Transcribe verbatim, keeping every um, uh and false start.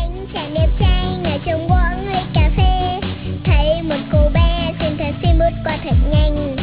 anh chàng đẹp trai ngồi trong quán ly cà phê, thấy một cô bé xinh thật xinh bước qua thật nhanh.